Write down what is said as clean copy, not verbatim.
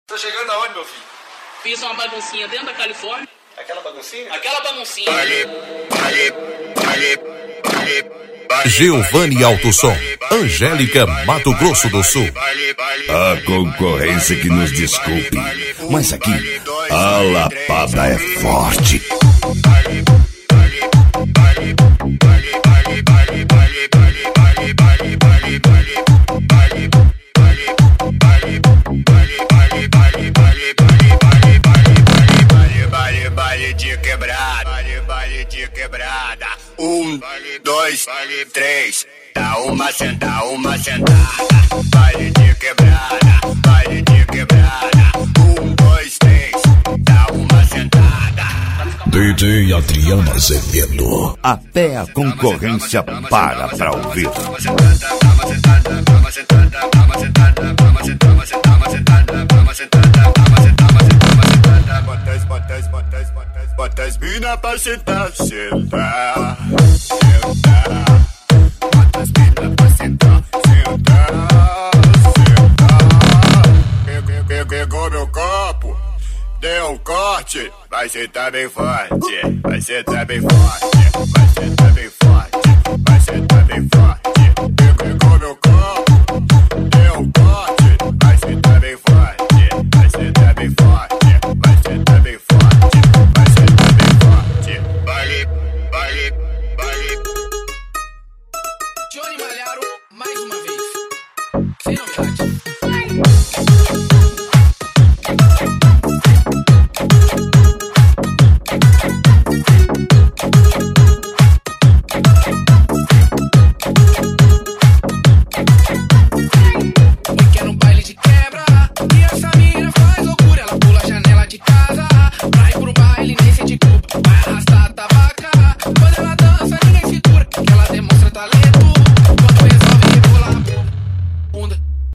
Tá chegando aonde, meu filho? Fiz uma baguncinha dentro da Califórnia. Aquela baguncinha? Aquela baguncinha. Giovanni Autosom, Angélica, Mato Grosso do Sul. A concorrência que nos desculpe, mas aqui a lapada é forte. Baile de quebrada, baile de quebrada. 1, 2, 3. Dá uma sentada. Baile de quebrada, baile de quebrada. 1, 2, 3. Dá uma sentada. DJ Adriano Azevedo. Até a concorrência para pra ouvir. Bota as mina pra sentar. Bota as mina pra sentar. Pegou meu copo, deu um corte. Vai sentar bem forte, vai sentar bem forte.